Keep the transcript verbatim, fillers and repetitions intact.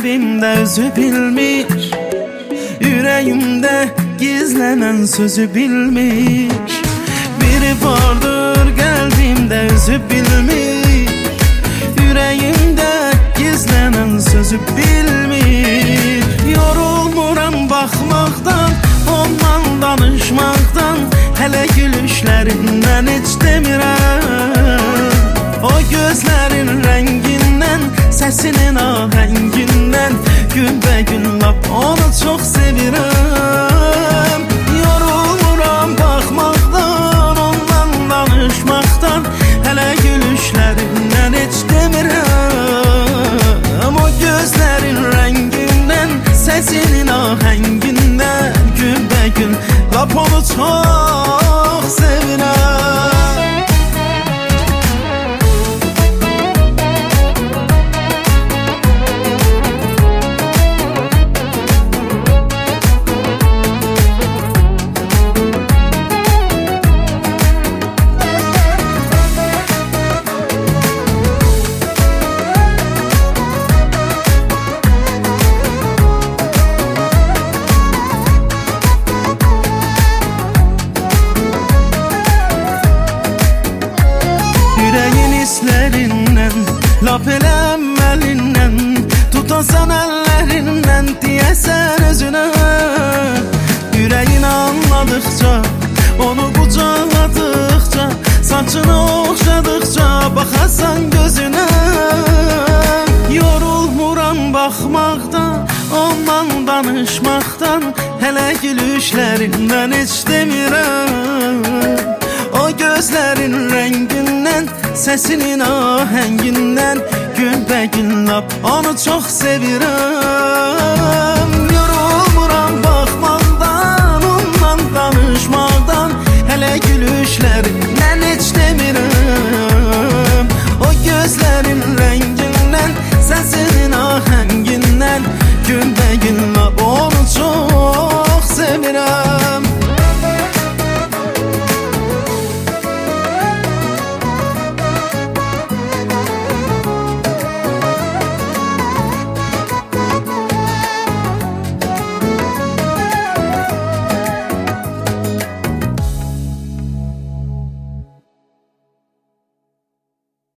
qəlbimdə özü bilmir, ürəyimdə gizlənən sözü bilmir. Biri vardır qəlbimdə özü bilmir, ürəyimdə gizlənən sözü bilmir. Yorulmuram baxmaqdan, ondan danışmaqdan, hələ gülüşlərindən heç demirəm. O gözlərin rəngindən, səsinin ahəngindən, günbəgün lap onu çox sevirəm. Yorulmuram baxmaqdan, ondan danışmaqdan, hələ gülüşlərindən heç demirəm. O gözlərin rəngindən, səsinin ahəngindən, günbəgün lap onu çox sevirəm. Hislərindən, lap elə əməlindən, tutasan əllərindən, deyəsən özünə. Ürəyin anladıqca, onu qucaqladıqca, saçını oxşadıqca, baxasan gözünə. Yorulmuram baxmaqdan, ondan danışmaqdan, hələ gülüşlərindən heç demirəm. O gözlərin rəngindən, səsinin ahəngindən, günbəgün lap onu çox sevirəm.